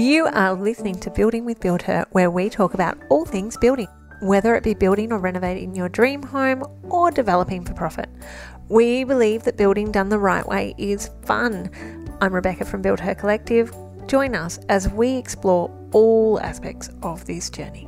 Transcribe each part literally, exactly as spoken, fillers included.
You are listening to Building with Build Her, where we talk about all things building, whether it be building or renovating your dream home or developing for profit. We believe that building done the right way is fun. I'm Rebecca from Build Her Collective. Join us as we explore all aspects of this journey.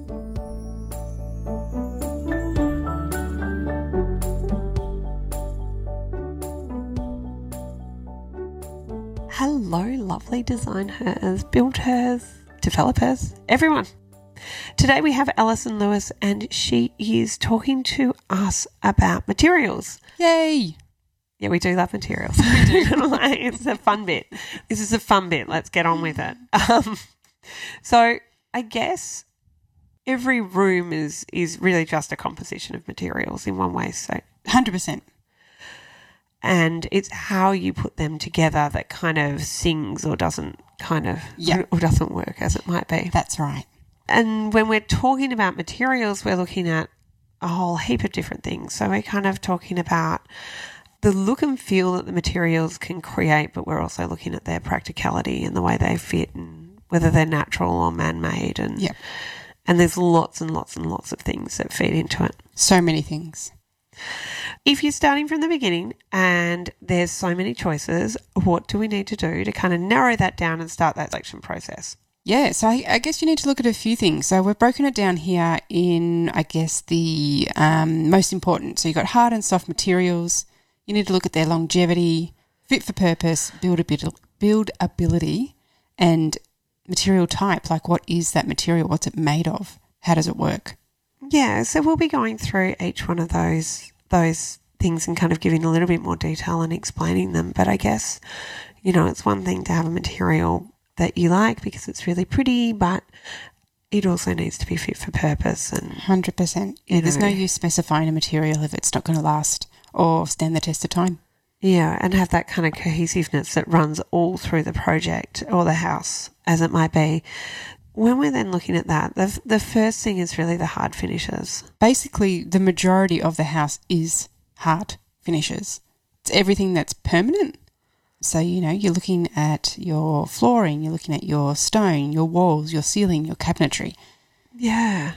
Hello, lovely designers, builders, developers, everyone. Today we have Alison Lewis and she is talking to us about materials. Yay! Yeah, we do love materials. We do. It's a fun bit. This is a fun bit. Let's get on with it. Um, so I guess every room is, is really just a composition of materials in one way. So one hundred percent. And it's how you put them together that kind of sings or doesn't kind of yeah. or doesn't work as it might be. That's right. And when we're talking about materials, we're looking at a whole heap of different things. So we're kind of talking about the look and feel that the materials can create, but we're also looking at their practicality and the way they fit and whether they're natural or man-made. And, yeah. and there's lots and lots and lots of things that feed into it. So many things. If you're starting from the beginning and there's so many choices, what do we need to do to kind of narrow that down and start that selection process? Yeah, so I, I guess you need to look at a few things. So we've broken it down here in, I guess, the um, most important. So you've got hard and soft materials. You need to look at their longevity, fit for purpose, buildability, buildability, and material type. Like, what is that material? What's it made of? How does it work? Yeah, so we'll be going through each one of those those things and kind of giving a little bit more detail and explaining them. But I guess, you know, it's one thing to have a material that you like because it's really pretty, but it also needs to be fit for purpose. And one hundred percent. Yeah, there's no use specifying a material if it's not going to last or stand the test of time. Yeah, and have that kind of cohesiveness that runs all through the project or the house, as it might be. When we're then looking at that, the, the first thing is really the hard finishes. Basically, the majority of the house is hard finishes. It's everything that's permanent. So, you know, you're looking at your flooring, you're looking at your stone, your walls, your ceiling, your cabinetry. Yeah.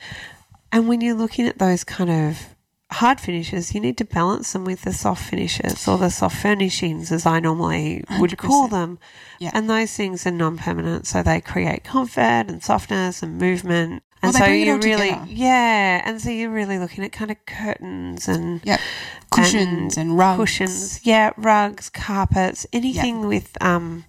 And when you're looking at those kind of hard finishes, you need to balance them with the soft finishes or the soft furnishings, as I normally would one hundred percent call them. Yeah. And those things are non-permanent, so they create comfort and softness and movement. And well, they so bring it you're all really, together. yeah, and so you're really looking at kind of curtains and yep. cushions and, and rugs. Cushions, yeah, rugs, carpets, anything yep. with um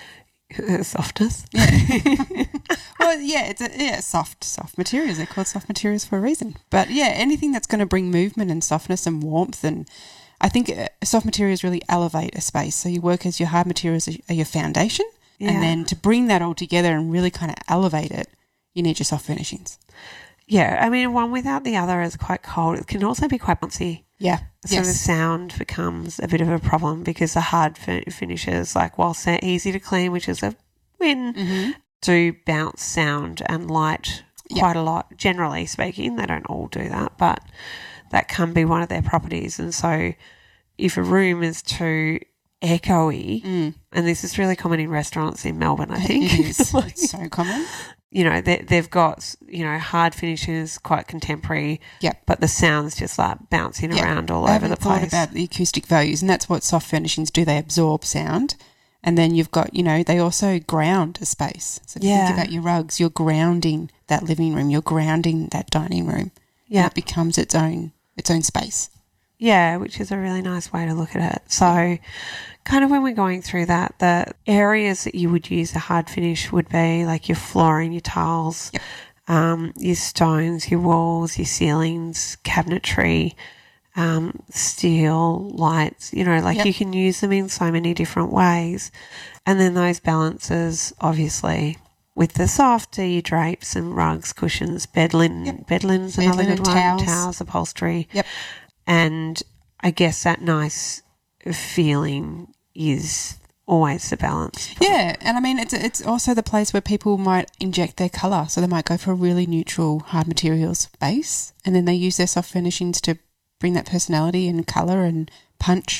softness. Yeah. Well, yeah, it's a, yeah, soft, soft materials. They're called soft materials for a reason. But yeah, anything that's going to bring movement and softness and warmth, and I think soft materials really elevate a space. So you work as your hard materials are your foundation, yeah. and then to bring that all together and really kind of elevate it, you need your soft furnishings. Yeah, I mean, one without the other is quite cold. It can also be quite bouncy. Yeah. So yes. the sound becomes a bit of a problem because the hard finishes, like whilst they're easy to clean, which is a win, mm-hmm. do bounce sound and light yep. quite a lot, generally speaking. They don't all do that, but that can be one of their properties. And so if a room is too echoey, mm. and this is really common in restaurants in Melbourne, I think. It is. It's so common. You know, they, they've got, you know, hard finishes, quite contemporary, yep. but the sound's just like bouncing yep. around all I over the place. I haven't thought about the acoustic values, and that's what soft furnishings do. They absorb sound, and then you've got, you know, they also ground a space. So if yeah. you think about your rugs, you're grounding that living room, you're grounding that dining room. Yeah. It becomes its own its own space. Yeah, which is a really nice way to look at it. So kind of when we're going through that, the areas that you would use a hard finish would be like your flooring, your tiles, yep. um, your stones, your walls, your ceilings, cabinetry, um, steel, lights, you know, like yep. you can use them in so many different ways. And then those balances, obviously, with the soft, are your drapes and rugs, cushions, bed linen, yep. bed linen's bed another linen, good one, towels. towels, upholstery. Yep. And I guess that nice feeling is always the balance. Yeah, and I mean, it's it's also the place where people might inject their colour. So they might go for a really neutral hard materials base, and then they use their soft furnishings to bring that personality and colour and punch.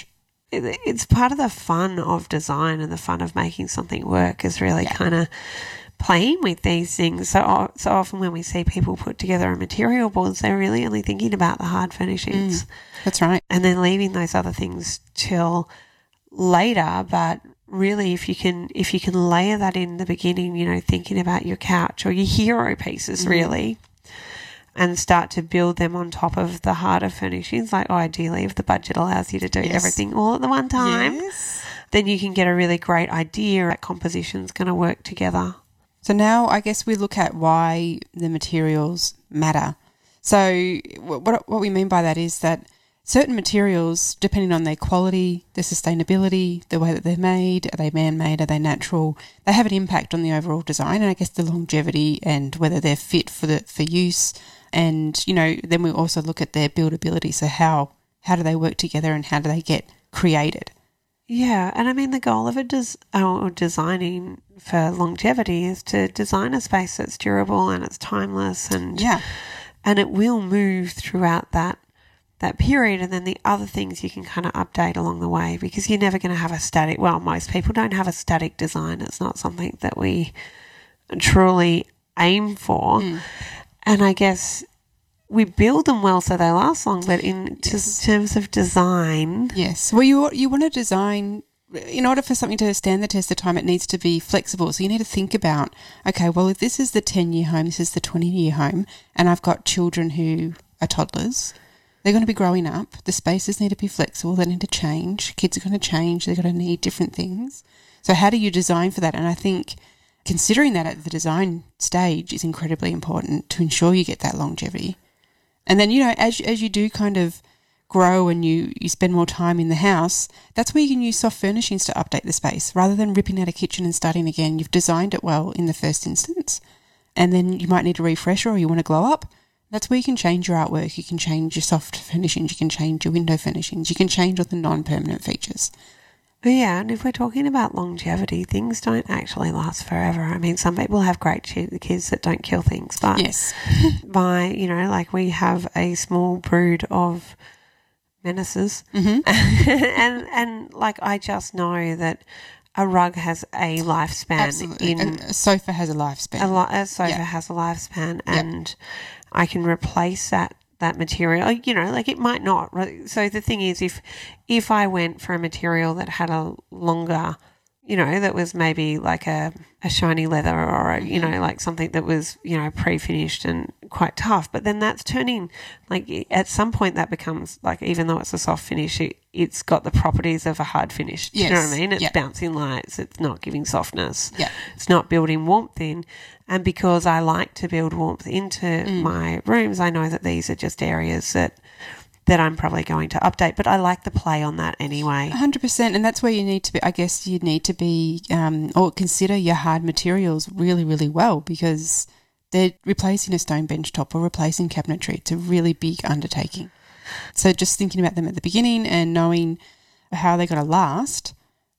it, it's part of the fun of design and the fun of making something work is really yeah. kind of playing with these things. So, so often when we see people put together a material boards, they're really only thinking about the hard furnishings. Mm, that's right. And then leaving those other things till later. But really, if you can, if you can layer that in the beginning, you know, thinking about your couch or your hero pieces, mm. really, and start to build them on top of the harder furnishings, like, oh, ideally, if the budget allows you to do yes. everything all at the one time, yes. then you can get a really great idea that composition's going to work together. So now I guess we look at why the materials matter. So what what we mean by that is that certain materials, depending on their quality, their sustainability, the way that they're made, are they man-made, are they natural, they have an impact on the overall design and I guess the longevity and whether they're fit for the for use. And, you know, then we also look at their buildability. So how how do they work together and how do they get created? Yeah, and I mean the goal of a des- or designing for longevity is to design a space that's durable and it's timeless and yeah. and it will move throughout that that period, and then the other things you can kind of update along the way because you're never going to have a static, well, most people don't have a static design. It's not something that we truly aim for. Mm. And I guess we build them well so they last long, but in yes. terms of design... Yes. Well, you you want to design... In order for something to stand the test of time, it needs to be flexible. So you need to think about, okay, well, if this is the ten-year home, this is the twenty-year home, and I've got children who are toddlers, they're going to be growing up. The spaces need to be flexible. They need to change. Kids are going to change. They're going to need different things. So how do you design for that? And I think... considering that at the design stage is incredibly important to ensure you get that longevity. And then, you know, as as you do kind of grow and you, you spend more time in the house, that's where you can use soft furnishings to update the space. Rather than ripping out a kitchen and starting again, you've designed it well in the first instance. And then you might need a refresher or you want to glow up. That's where you can change your artwork. You can change your soft furnishings. You can change your window furnishings. You can change all the non-permanent features. Yeah, and if we're talking about longevity, things don't actually last forever. I mean, some people have great kids that don't kill things, but yes. by, you know, like we have a small brood of menaces, mm-hmm. and and like I just know that a rug has a lifespan. Absolutely. In a sofa has a lifespan. A, lo- a sofa yep. has a lifespan, and yep. I can replace that. that material, you know, like it might not. So the thing is, if if I went for a material that had a longer, you know, that was maybe like a, a shiny leather or, a, you know, like something that was, you know, pre-finished and quite tough, but then that's turning, like at some point that becomes like, even though it's a soft finish, it, it's got the properties of a hard finish. Do yes. you know what I mean? It's yep. bouncing lights. It's not giving softness. Yep. It's not building warmth in. And because I like to build warmth into mm. my rooms, I know that these are just areas that that I'm probably going to update, but I like the play on that anyway. one hundred percent, and that's where you need to be, I guess you need to be, um, or consider your hard materials really, really well because they're replacing a stone bench top or replacing cabinetry. It's a really big undertaking. So just thinking about them at the beginning and knowing how they're going to last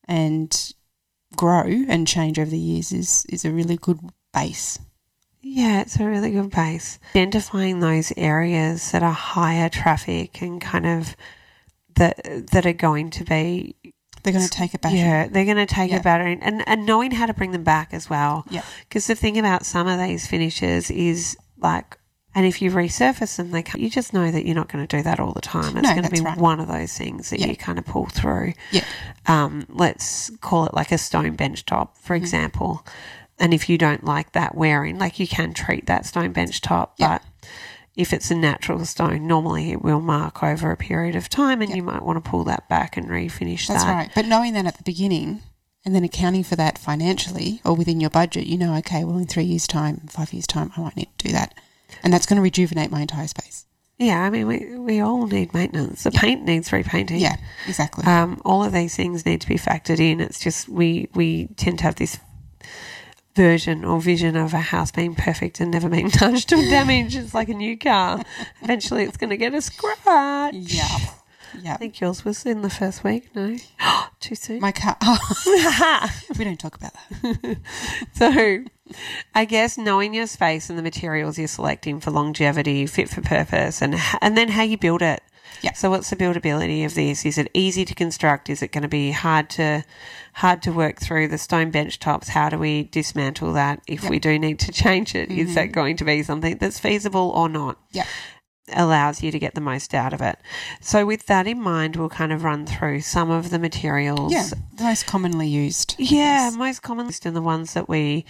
and grow and change over the years is, is a really good base. Yeah, it's a really good base. Identifying those areas that are higher traffic and kind of that that are going to be... They're going to take a battering. Yeah, they're going to take yeah. a battering and, and knowing how to bring them back as well. Yeah. Because the thing about some of these finishes is like, and if you resurface them, they you just know that you're not going to do that all the time. It's no, going to be right. one of those things that yeah. you kind of pull through. Yeah. Um, let's call it like a stone bench top, for mm-hmm. example. And if you don't like that wearing, like you can treat that stone bench top, yep. but if it's a natural stone, normally it will mark over a period of time and yep. you might want to pull that back and refinish That's that. That's right. But knowing that at the beginning and then accounting for that financially or within your budget, you know, okay, well in three years' time, five years' time, I might need to do that. And that's going to rejuvenate my entire space. Yeah, I mean, we, we all need maintenance. The yep. paint needs repainting. Yeah, exactly. Um, all of these things need to be factored in. It's just we, we tend to have this version or vision of a house being perfect and never being touched or damaged. It's like a new car. Eventually it's going to get a scratch. Yeah. Yeah. I think yours was in the first week. No? Too soon? My car. Oh. We don't talk about that. So I guess knowing your space and the materials you're selecting for longevity, fit for purpose, and and then how you build it. Yeah. So what's the buildability of this? Is it easy to construct? Is it going to be hard to hard to work through? The stone bench tops, how do we dismantle that if Yep. we do need to change it? Mm-hmm. Is that going to be something that's feasible or not? Yeah. Allows you to get the most out of it. So with that in mind, we'll kind of run through some of the materials. Yeah, the most commonly used. I Yeah, guess. most commonly and the ones that we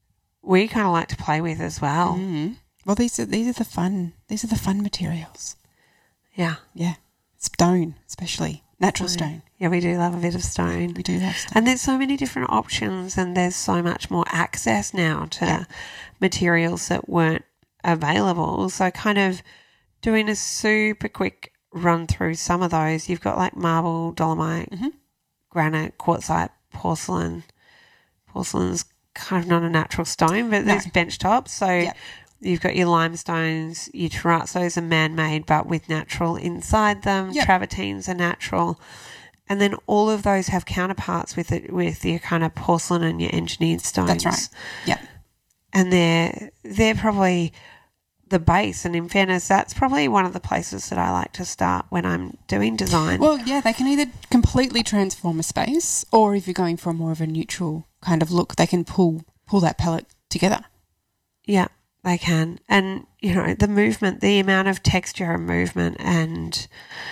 we kind of like to play with as well. Mm. Well, these are these are the fun. These are the fun materials. Yeah. Yeah, stone, especially natural stone. Yeah, we do love a bit of stone. We do love stone. And there's so many different options, and there's so much more access now to Yeah. materials that weren't available. So kind of doing a super quick run through some of those. You've got like marble, dolomite, Mhm. granite, quartzite, porcelain. Porcelain's kind of not a natural stone, but No. there's bench tops. So Yep. you've got your limestones, your terrazzos are man-made but with natural inside them. Yep. Travertines are natural. And then all of those have counterparts with it, with your kind of porcelain and your engineered stones. That's right. Yeah. And they're they're probably the base. And in fairness, that's probably one of the places that I like to start when I'm doing design. Well, yeah, they can either completely transform a space, or if you're going for more of a neutral kind of look, they can pull pull that palette together. Yeah, they can. And, you know, the movement, the amount of texture and movement and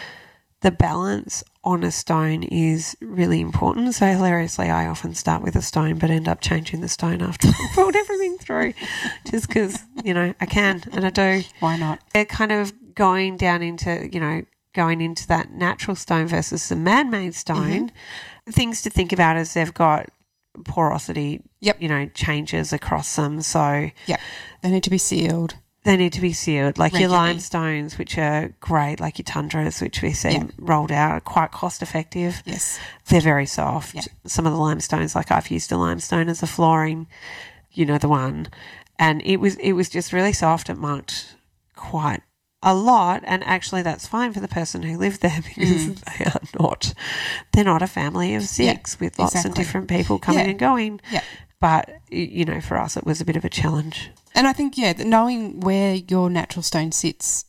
the balance on a stone is really important. So hilariously, I often start with a stone but end up changing the stone after I've pulled everything through just because, you know, I can and I do. Why not? They're kind of going down into, you know, going into that natural stone versus the man-made stone. Mm-hmm. Things to think about is they've got porosity, Yep. you know, changes across them. So Yeah, they need to be sealed. they need to be sealed. Like your Regularly. limestones, which are great, like your tundras, which we see Yeah. rolled out, are quite cost effective. Yes. They're very soft. Yeah. Some of the limestones, like I've used a limestone as a flooring, you know, the one, and it was it was just really soft. It marked quite a lot, and actually that's fine for the person who lived there because Mm. they are not, they're not a family of six Yeah, with lots exactly. of different people coming Yeah. and going. Yeah. But, y- you know, for us it was a bit of a challenge. And I think, yeah, that knowing where your natural stone sits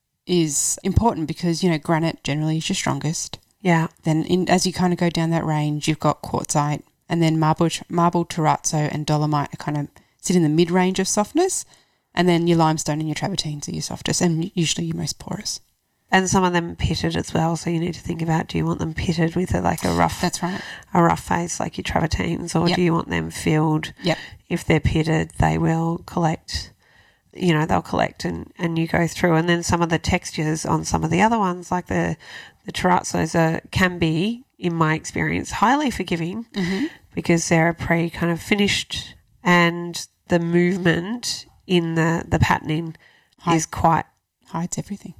is important because, you know, granite generally is your strongest. Yeah. Then in, as you kind of go down that range, you've got quartzite, and then marble, marble terrazzo and dolomite are kind of sit in the mid-range of softness, and then your limestone and your travertines are your softest and usually your most porous. And some of them pitted as well, so you need to think about, do you want them pitted with a, like a rough That's right. a rough face like your travertines, or Yep. do you want them filled? Yep. If they're pitted, they will collect, you know, they'll collect and, and you go through. And then some of the textures on some of the other ones, like the, the terrazzos, are, can be, in my experience, highly forgiving Mm-hmm. because they're pre kind of finished, and the movement in the, the patterning Hide. is quite Hides everything.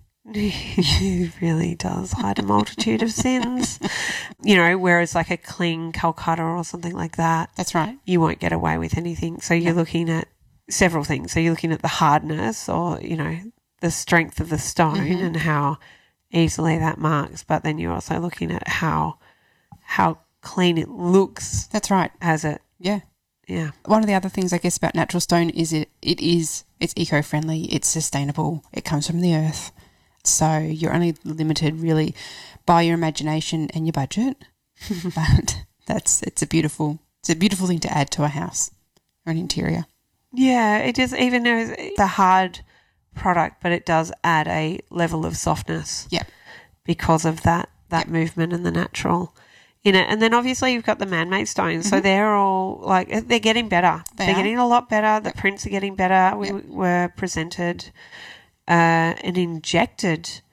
it really does hide a multitude of sins. You know, whereas like a clean Calcutta or something like that, That's right. you won't get away with anything. So you're No. looking at several things. So you're looking at the hardness, or, you know, the strength of the stone Mhm. and how easily that marks, but then you're also looking at how how clean it looks That's right. as it, Yeah. yeah. One of the other things I guess about natural stone is it it is it's eco-friendly, it's sustainable, it comes from the earth. So you're only limited really by your imagination and your budget. But that's it's a beautiful it's a beautiful thing to add to a house or an interior. Yeah, it just, even though it's a hard product, but it does add a level of softness. Yep. Because of that that Yep. movement and the natural in it. And then obviously you've got the man-made stones. So Mhm. they're all like, they're getting better. They are are. getting a lot better. The Yep. prints are getting better. We Yep. were presented uh, an injected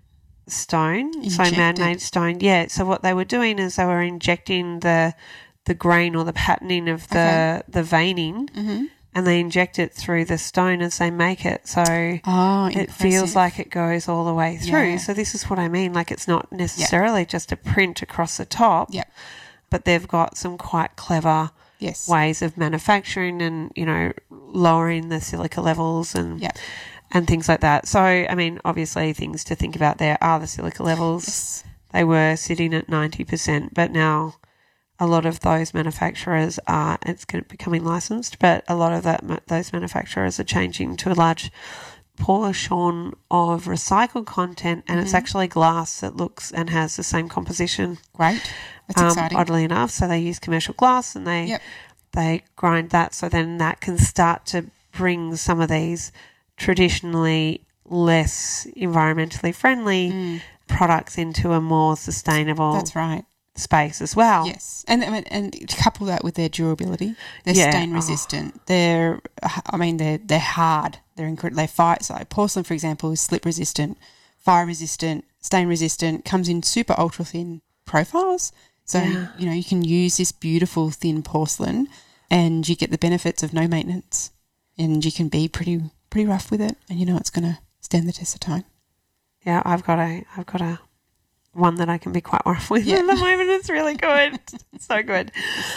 stone, so Injected. man-made stone. Yeah. So what they were doing is they were injecting the the grain or the patterning of the Okay. the veining, Mm-hmm. and they inject it through the stone as they make it. So Oh, it feels impressive. like it goes all the way through. Yeah. So this is what I mean. Like, it's not necessarily just a print across the top, Yep. but they've got some quite clever Yes. ways of manufacturing and, you know, lowering the silica levels and Yep. and things like that. So, I mean, obviously things to think about there are the silica levels. Yes. They were sitting at ninety percent, but now a lot of those manufacturers are, it's becoming licensed, but a lot of that those manufacturers are changing to a large portion of recycled content, and mm-hmm. it's actually glass that looks and has the same composition. Great. That's um, exciting. Oddly enough. So they use commercial glass and they yep. they grind that, so then that can start to bring some of these traditionally less environmentally friendly mm. products into a more sustainable That's right. space as well. Yes. And and, and couple that with their durability. They're yeah. stain resistant. Oh. They're I mean they're they're hard. They're incredible. They fight. So porcelain, for example, is slip resistant, fire resistant, stain resistant, comes in super ultra thin profiles. So, yeah. you know, you can use this beautiful thin porcelain and you get the benefits of no maintenance, and you can be pretty pretty rough with it, and you know it's going to stand the test of time. Yeah, I've got a I've got a one that I can be quite rough with yeah. at the moment. It's really good. So good.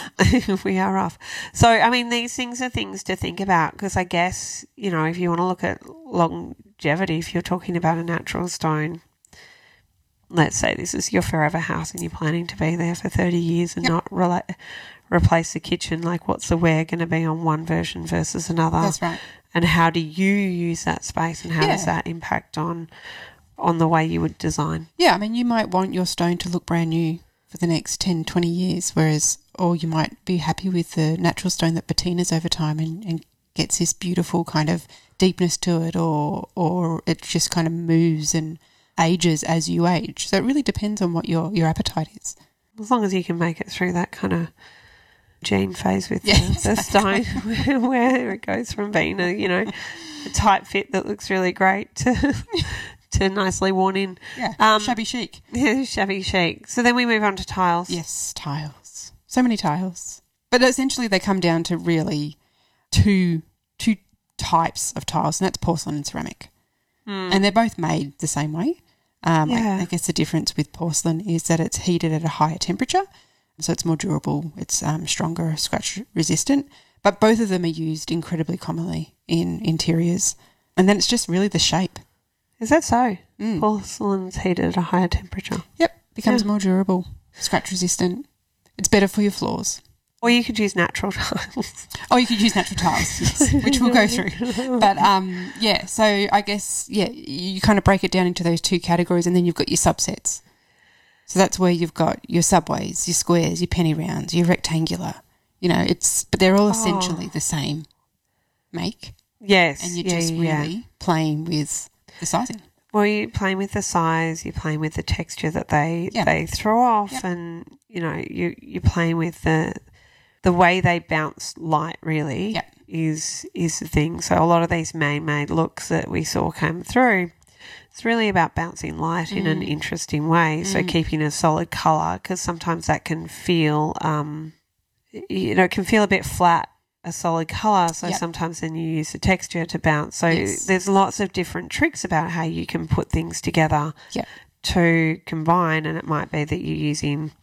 We are rough. So, I mean, these things are things to think about, because I guess, you know, if you want to look at longevity, if you're talking about a natural stone, let's say this is your forever house and you're planning to be there for thirty years and yep. not rela- replace the kitchen, like what's the wear going to be on one version versus another? That's right. And how do you use that space, and how yeah. does that impact on on the way you would design? Yeah, I mean, you might want your stone to look brand new for the next ten, twenty years, whereas, or you might be happy with the natural stone that patinas over time and, and gets this beautiful kind of deepness to it, or or it just kind of moves and ages as you age. So it really depends on what your, your appetite is. As long as you can make it through that kind of gene phase with yeah, the, exactly. the stone where, where it goes from being a, you know, a tight fit that looks really great to to nicely worn in. Yeah, um, shabby chic. Yeah, shabby chic. So then we move on to tiles. Yes, tiles. So many tiles. But essentially they come down to really two two types of tiles, and that's porcelain and ceramic. Mm. And they're both made the same way. Um, yeah. I, I guess the difference with porcelain is that it's heated at a higher temperature, so it's more durable, it's um, stronger, scratch resistant. But both of them are used incredibly commonly in interiors. And then it's just really the shape. Is that so? Mm. Porcelain's heated at a higher temperature. Yep, becomes yeah. more durable, scratch resistant. It's better for your floors. Or you could use natural tiles. Oh, you could use natural tiles, yes, which we'll go through. But, um, yeah, so I guess, yeah, you kind of break it down into those two categories, and then you've got your subsets. So that's where you've got your subways, your squares, your penny rounds, your rectangular. You know, it's but they're all essentially oh. the same make. Yes. And you're yeah, just yeah. really playing with the sizing. Well, you're playing with the size, you're playing with the texture that they yeah. they throw off, yep. and, you know, you, you're playing with the the way they bounce light, really, yep. is is the thing. So a lot of these man-made looks that we saw come through, it's really about bouncing light mm. in an interesting way. Mm. So keeping a solid colour, because sometimes that can feel, um, you know, it can feel a bit flat, a solid colour. So yep. sometimes then you use the texture to bounce. So yes. there's lots of different tricks about how you can put things together yep. to combine, and it might be that you're using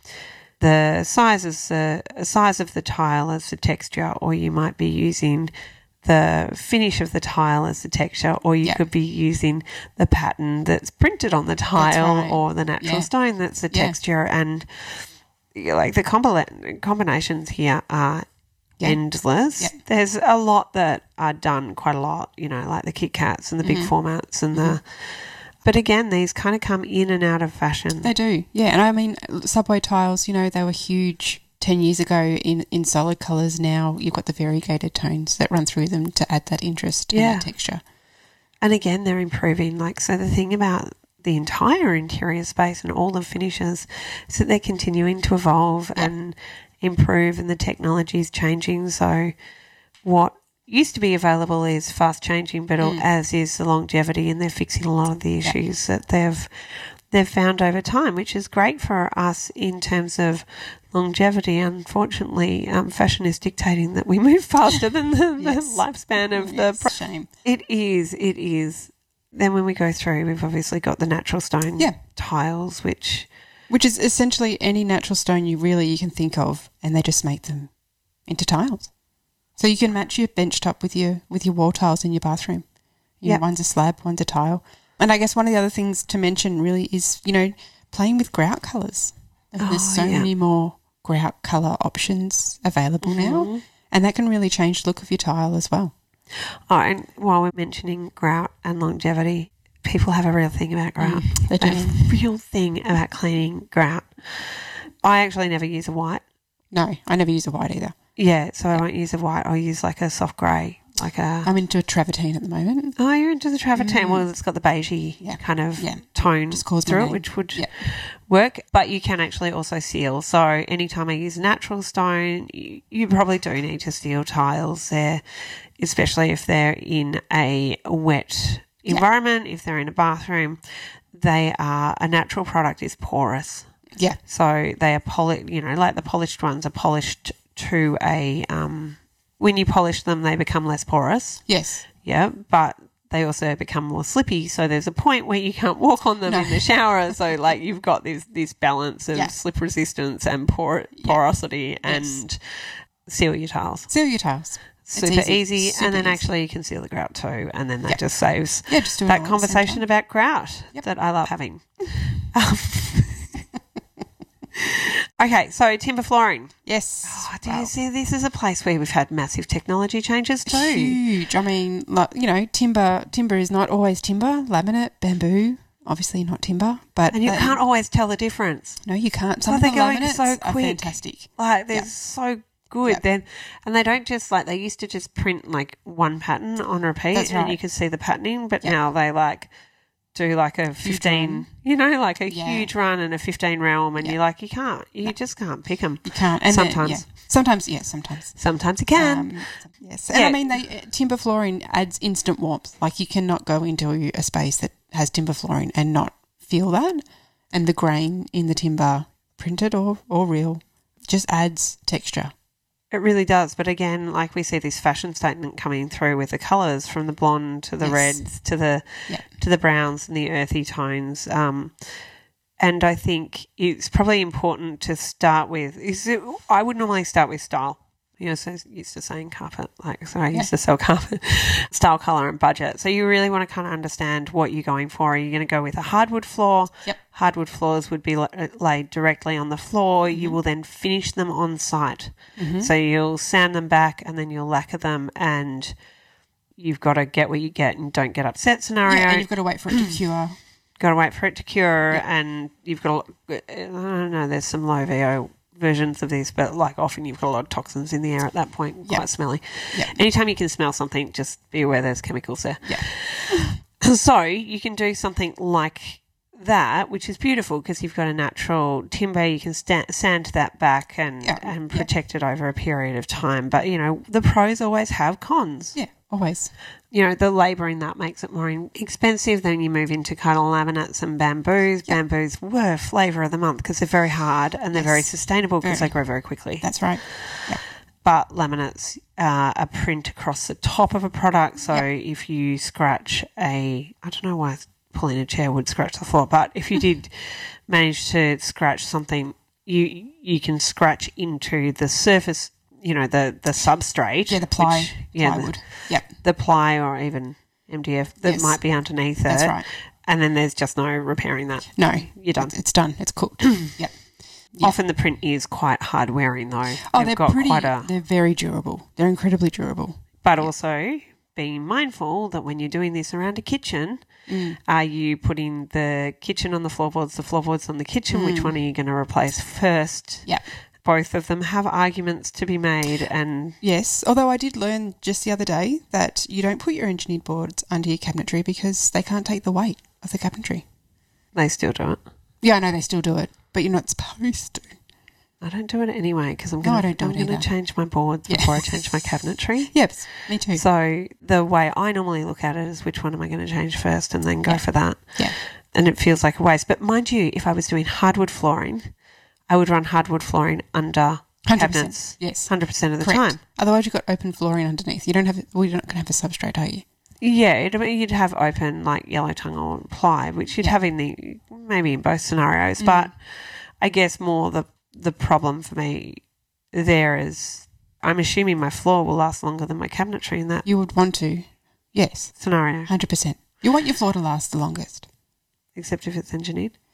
the size as the size of the tile as the texture, or you might be using the finish of the tile as the texture, or you yep. could be using the pattern that's printed on the tile right. or the natural yeah. stone that's the yeah. texture. And you know, like the combina- combinations here are yep. endless. Yep. There's a lot that are done quite a lot, you know, like the Kit Kats and the mm-hmm. big formats and mm-hmm. the but again, these kind of come in and out of fashion. They do, yeah. And I mean, subway tiles, you know, they were huge ten years ago in, in solid colours. Now you've got the variegated tones that run through them to add that interest yeah. and that texture. And again, they're improving. Like, so the thing about the entire interior space and all the finishes is that they're continuing to evolve yep. and improve, and the technology is changing. So what used to be available is fast changing, but mm. as is the longevity, and they're fixing a lot of the issues yep. that they've they've found over time, which is great for us in terms of longevity. Unfortunately, um, fashion is dictating that we move faster than the, yes. the lifespan of yes, the pro- shame. It is, it is. Then when we go through, we've obviously got the natural stone yeah. tiles, which which is essentially any natural stone you really you can think of, and they just make them into tiles. So you can match your bench top with your with your wall tiles in your bathroom. You yep. know, one's a slab, one's a tile. And I guess one of the other things to mention really is, you know, playing with grout colours. I mean, oh, there's so yeah. many more grout colour options available mm-hmm. now, and that can really change the look of your tile as well. Oh, and while we're mentioning grout and longevity, people have a real thing about grout. Mm, they do. A real thing about cleaning grout. I actually never use a white. No, I never use a white either. Yeah, so I won't use a white. I'll use like a soft grey, like a... I'm into a travertine at the moment. Oh, you're into the travertine. Mm. Well, it's got the beigey Yeah. kind of Yeah. tone Just calls my through it, name. which would Yeah. work. But you can actually also seal. So anytime I use natural stone, you, you probably do need to seal tiles there, especially if they're in a wet Yeah. environment, if they're in a bathroom. They are, a natural product is porous. Yeah. So they are poli- you know, like the polished ones are polished to a, um, when you polish them, they become less porous. Yes. Yeah, but they also become more slippy. So there's a point where you can't walk on them No. in the shower. So like you've got this this balance of Yeah. slip resistance and por- porosity and seal your tiles. Seal your tiles. It's Super easy, easy. Super and then easy. actually you can seal the grout too, and then that Yep. just saves Yeah, just do it that all at the same conversation time. about grout Yep. that I love having. Um, okay, so timber flooring. Yes. Oh, do Wow. you see? This is a place where we've had massive technology changes too. Huge. I mean, like, you know, timber timber is not always timber. Laminate, bamboo, obviously not timber. But And you uh, can't always tell the difference. No, you can't. Some Oh, of the they're going laminates so are quick. fantastic. Like they're Yeah. so good Yeah. then, and they don't just like they used to just print like one pattern on repeat, That's and right. you could see the patterning. But Yeah. now they like do like a fifteen, run. you know, like a Yeah. huge run and a fifteen realm, and Yeah. you're like you can't, you just can't pick them. You can't. And then- Sometimes. yeah. Sometimes, yes, sometimes. Sometimes you can. Um, yes. And Yeah. I mean, they, uh, timber flooring adds instant warmth. Like you cannot go into a space that has timber flooring and not feel that. And the grain in the timber, printed or, or real, just adds texture. It really does. But again, like we see this fashion statement coming through with the colours from the blonde to the Yes. reds to the Yeah. to the browns and the earthy tones. Um, and I think it's probably important to start with. Is it, I would normally start with style. You know, so used to saying carpet, like so I Yeah. used to sell carpet, style, colour, and budget. So you really want to kind of understand what you're going for. Are you going to go with a hardwood floor? Yep. Hardwood floors would be la- laid directly on the floor. You will then finish them on site. Mm-hmm. So you'll sand them back and then you'll lacquer them, and you've got to get what you get and don't get upset scenario. Yeah, and you've got to wait for it to cure. got to wait for it to cure, Yeah. and you've got to, I don't know, there's some low V O versions of this, but like often you've got a lot of toxins in the air at that point, Yeah. quite smelly. Yeah. Anytime you can smell something, just be aware there's chemicals there. Yeah. So you can do something like that, which is beautiful because you've got a natural timber. You can sta- sand that back and, Yeah. and Yeah. protect it over a period of time. But, you know, the pros always have cons. Yeah, always. You know, the labour in that makes it more in- expensive. Then you move into kind of laminates and bamboos. Yeah. Bamboos were flavour of the month because they're very hard and they're very Yes. sustainable because Very. they grow very quickly. That's right. But laminates uh, are print across the top of a product. So if you scratch a, I don't know why pulling a chair would scratch the floor, but if you did manage to scratch something, you you can scratch into the surface, you know, the, the substrate. Yeah, the ply, which- yeah, the- plywood. Yep, the ply or even M D F that Yes. might be underneath that's it. right. And then there's just no repairing that. No, You're done. It's, it's done. It's cooked. Yep. Yeah. Often the print is quite hard wearing though. Oh, They've they're got pretty. quite a, They're very durable. They're incredibly durable. but also being mindful that when you're doing this around a kitchen, Mm. are you putting the kitchen on the floorboards, the floorboards on the kitchen? Which Mm. one are you going to replace first? Yeah. Both of them have arguments to be made, and Yes, although I did learn just the other day that you don't put your engineered boards under your cabinetry because they can't take the weight of the cabinetry. they still do it. Yeah, I know they still do it, but you're not supposed to. I don't do it anyway because I'm No, I going don't do it to either. change my boards Yeah. before I change my cabinetry. Yep, me too. So the way I normally look at it is which one am I going to change first and then go Yeah. for that. Yeah. And it feels like a waste. But mind you, if I was doing hardwood flooring, I would run hardwood flooring under one hundred percent. cabinets Yes. one hundred percent of the Correct. time. Otherwise, you've got open flooring underneath. You don't have. Well, you're not going to have a substrate, are you? Yeah, it'd, I mean, you'd have open like yellow tongue or ply, which you'd Yeah. have in the maybe in both scenarios. Mm. But I guess more the the problem for me there is I'm assuming my floor will last longer than my cabinetry in that You would want to. Yes, scenario, one hundred percent. You want your floor to last the longest. except if it's engineered.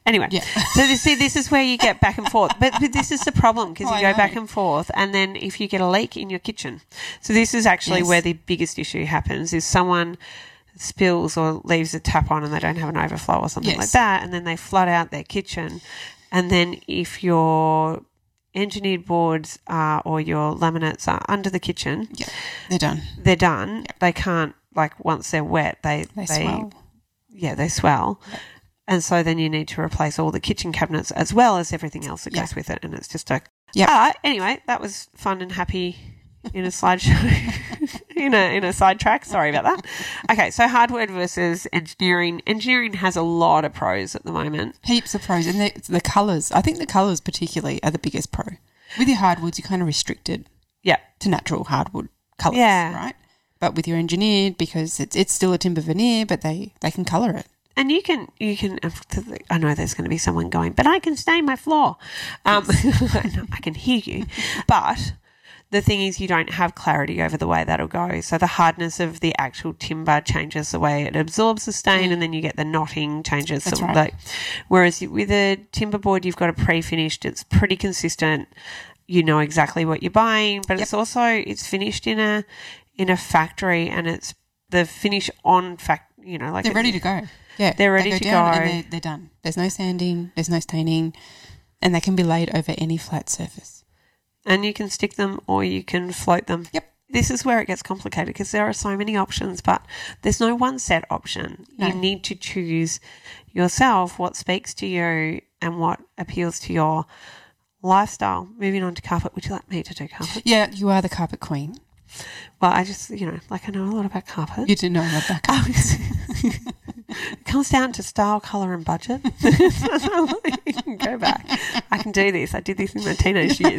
Anyway, Yeah. so this, see, this is where you get back and forth. But, but this is the problem because Oh, you I go back know. and forth, and then if you get a leak in your kitchen. So this is actually Yes. where the biggest issue happens is someone spills or leaves a tap on and they don't have an overflow or something Yes. like that, and then they flood out their kitchen. And then if your engineered boards are, or your laminates are under the kitchen, Yeah, they're done. they're done. They can't, like, once they're wet, they, They, swell. yeah, they swell. Yep. And so then you need to replace all the kitchen cabinets as well as everything else that Yeah. goes with it. And it's just a... Yep. Ah, anyway, that was fun and happy in a slideshow, in a in a sidetrack. Sorry about that. Okay, so hardwood versus engineering. Engineering has a lot of pros at the moment. Heaps of pros. And the, the colours. I think the colours particularly are the biggest pro. With your hardwoods, you're kind of restricted Yeah. to natural hardwood colours, Yeah. right? But with your engineered, because it's it's still a timber veneer, but they, they can colour it. And you can, you can, I know there's going to be someone going, but I can stain my floor. Um, I can hear you. But the thing is you don't have clarity over the way that'll go. So the hardness of the actual timber changes the way it absorbs the stain, and then you get the knotting changes. That's the, right. like, whereas with a timber board, you've got a pre-finished, it's pretty consistent. You know exactly what you're buying, but Yep. it's also, it's finished in a, in a factory, and it's the finish on fact, you know, like They're it- ready to go. Yeah, They're ready they to down go. and they're, they're done. There's no sanding, there's no staining, and they can be laid over any flat surface. And you can stick them or you can float them. Yep. This is where it gets complicated because there are so many options, but there's no one set option. No. You need to choose yourself what speaks to you and what appeals to your lifestyle. Moving on to carpet. Would you like me to do carpet? Yeah, you are the carpet queen. Well, I just, you know, like I know a lot about carpet. You do know about that. Oh, Carpet. it comes down to style, colour and budget. You can go back. I can do this. I did this in my teenage years.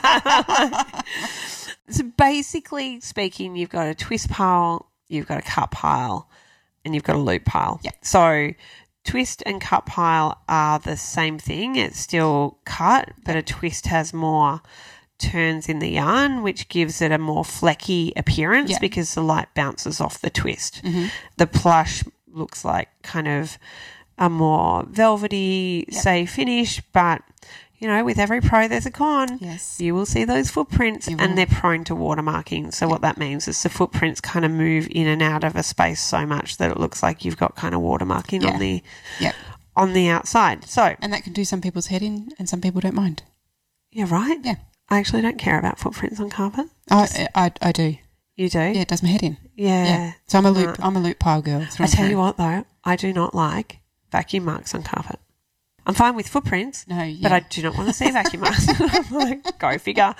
So basically speaking, you've got a twist pile, you've got a cut pile, and you've got a loop pile. Yep. So twist and cut pile are the same thing. It's still cut, but a twist has more turns in the yarn, which gives it a more flecky appearance Yeah. because the light bounces off the twist. Mm-hmm. The plush looks like kind of a more velvety, Yep. say, finish, but, you know, with every pro there's a con. Yes. You will see those footprints, You will. and they're prone to watermarking. So what that means is the footprints kind of move in and out of a space so much that it looks like you've got kind of watermarking Yeah. on the Yep. on the outside. So And that can do some people's head in, and some people don't mind. you're right. Yeah. I actually don't care about footprints on carpet. I, I, I do. You do? Yeah, it does my head in. Yeah. Yeah. So I'm a loop. No. I'm a loop pile girl. I tell you what, though, I do not like vacuum marks on carpet. I'm fine with footprints, No, yeah. but I do not want to see vacuum marks. I'm like, go figure.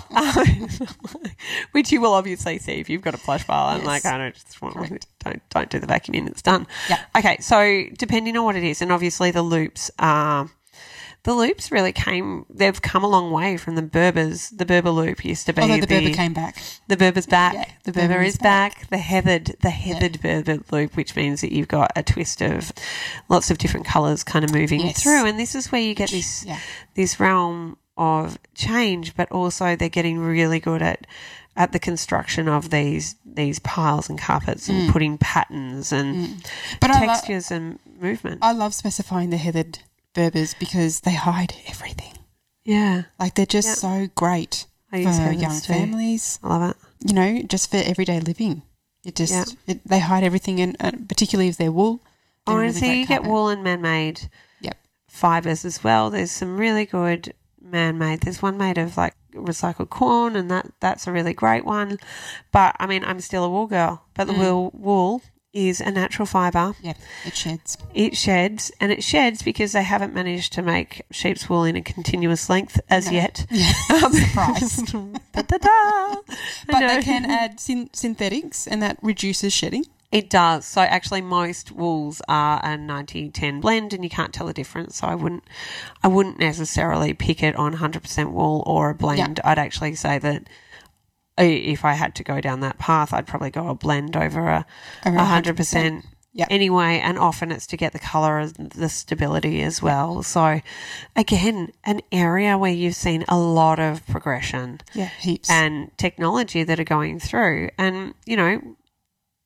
Um, which you will obviously see if you've got a plush pile. I'm Yes. like, I don't just want Correct. don't don't do the vacuuming. It's done. Yeah. Okay, so depending on what it is, and obviously the loops are. The loops really came, they've come a long way from the Berbers. The Berber loop used to be Although the Berber came back. the Berber's back. Yeah, the Berber, Berber is is back. The heathered, the heathered Berber loop, which means that you've got a twist of lots of different colours kind of moving Yes. through. And this is where you get this Yeah. this realm of change, but also they're getting really good at at the construction of these these piles and carpets and putting patterns and But I, lo- textures and movement. I love specifying the heathered Berbers because they hide everything. yeah, Like they're just Yep. so great I use for heathers young too. families. I love it. You know, just for everyday living. It just Yeah. it, they hide everything, and uh, particularly if they're wool. they're Oh, really and so great you get carpet. wool and man-made Yep. fibres as well. There's some really good man-made. There's one made of like recycled corn, and that that's a really great one. But I mean, I'm still a wool girl. But the Mm. wool wool is a natural fibre. Yep. It sheds. It sheds, and it sheds because they haven't managed to make sheep's wool in a continuous length as No. yet. Yeah. Um, Surprise. Da-da-da. I But know. they can add syn- synthetics, and that reduces shedding. It does. So actually most wools are a ninety ten blend, and you can't tell the difference. So I wouldn't I wouldn't necessarily pick it on one hundred percent wool or a blend. I'd actually say that i- if I had to go down that path, I'd probably go a blend over a Over one hundred percent Yep. anyway, and often it's to get the colour and the stability as well. So again, an area where you've seen a lot of progression Yeah, heaps. and technology that are going through. And, you know,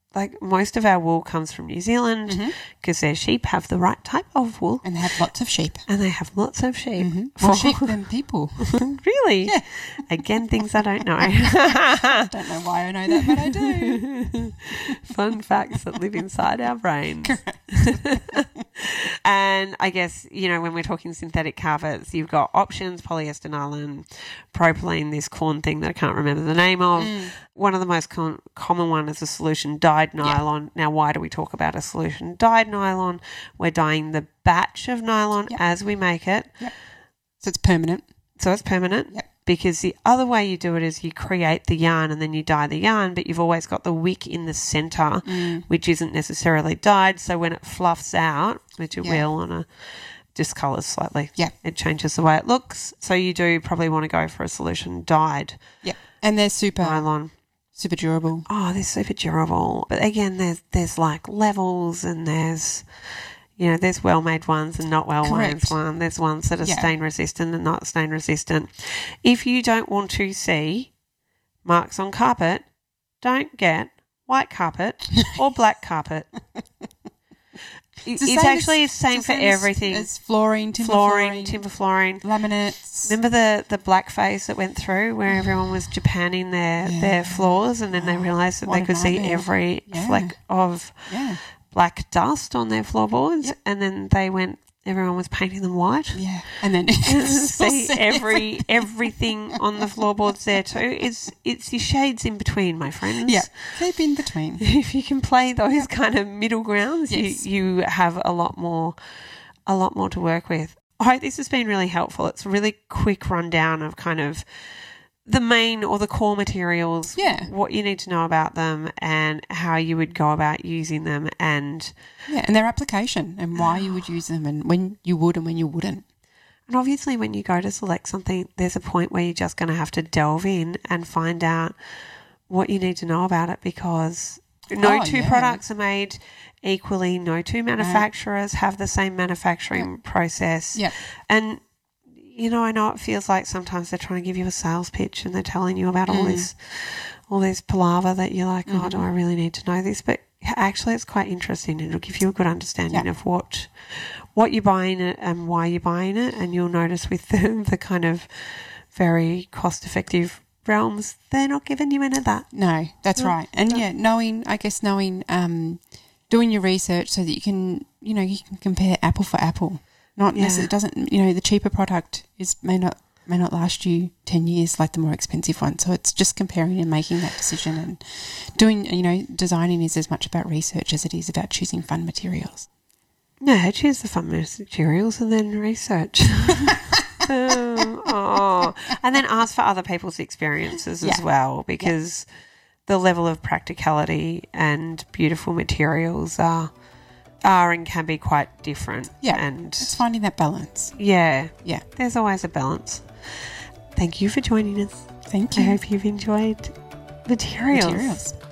like most of our wool comes from New Zealand because Mm-hmm. their sheep have the right type of wool. And they have lots of sheep. And they have lots of sheep. Mm-hmm. More sheep than people. Really? Yeah. Again, things I don't know. Don't know why I know that, but I do. Fun facts that live inside our brains. And I guess, you know, when we're talking synthetic carpets, you've got options, polyester nylon, propylene, this corn thing that I can't remember the name of. Mm. One of the most com- common one is a solution dyed nylon. Now, why do we talk about a solution dyed nylon? We're dyeing the batch of nylon Yep. as we make it. Yep. So it's permanent. So it's permanent. Yep. Because the other way you do it is you create the yarn and then you dye the yarn, but you've always got the wick in the centre, Mm. which isn't necessarily dyed. So when it fluffs out, which it Yeah. will on a discolours slightly, Yeah. it changes the way it looks. So you do probably want to go for a solution dyed Yep. And they're super, nylon. super durable. Oh, they're super durable. But again, there's there's like levels and there's, you know, there's well-made ones and not well-made Correct. ones. There's ones that are Yeah. stain-resistant and not stain-resistant. If you don't want to see marks on carpet, don't get white carpet or black carpet. It's, the it's same actually as- the same it's for the same as- everything. As flooring, timber flooring, flooring, timber flooring. laminates. Remember the, the black phase that went through where everyone was Japanning their, Yeah. their floors and then they Oh, realised that what they a could see nightmare. every Yeah. fleck of Yeah. black dust on their floorboards, Yep. and then they went. Everyone was painting them white. Yeah. And then See every everything on the floorboards there too. It's it's your shades in between, my friends. Yeah. Keep in between. If you can play those kind of middle grounds, Yes. you you have a lot more a lot more to work with. I hope this has been really helpful. It's a really quick rundown of kind of the main or the core materials, Yeah. what you need to know about them and how you would go about using them, and Yeah. And their application and why you would use them and when you would and when you wouldn't. and obviously when you go to select something, there's a point where you're just going to have to delve in and find out what you need to know about it, because no Oh, two yeah. products are made equally. No two manufacturers have the same manufacturing process. Yeah. And, you know, I know it feels like sometimes they're trying to give you a sales pitch and they're telling you about all Mm. this, all this palaver that you're like, oh, do Mhm. I really need to know this? But actually it's quite interesting. It'll give you a good understanding Yeah. of what what you're buying it and why you're buying it. And you'll notice with the, the kind of very cost-effective realms, they're not giving you any of that. No, that's No, right. And no. yeah, knowing, I guess, knowing, um, doing your research so that you can, you know, you can compare apple for apple. Not Yeah. necessarily, it doesn't, you know, the cheaper product is may not may not last you ten years like the more expensive one. So it's just comparing and making that decision, and doing, you know, designing is as much about research as it is about choosing fun materials. No, choose the fun materials and then research. um, oh. And then ask for other people's experiences as Yeah. well, because the level of practicality and beautiful materials are are and can be quite different. Yeah. And It's finding that balance. yeah, Yeah. there's always a balance. Thank you for joining us. Thank I you. hope you've enjoyed materials. Materials.